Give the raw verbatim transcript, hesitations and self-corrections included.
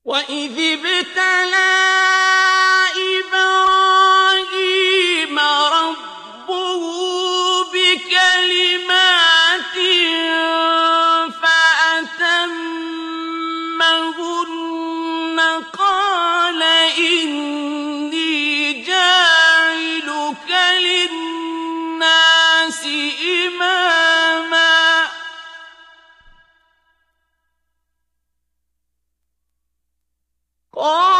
وَإِذِ ابْتَلَىٰ إِبْرَاهِيمَ رَبُّهُ بِكَلِمَاتٍ فَأَتَمَّهُنَّ قَالَ إِنِّي جَاعِلُكَ لِلنَّاسِ إِمَامًا ۖ قال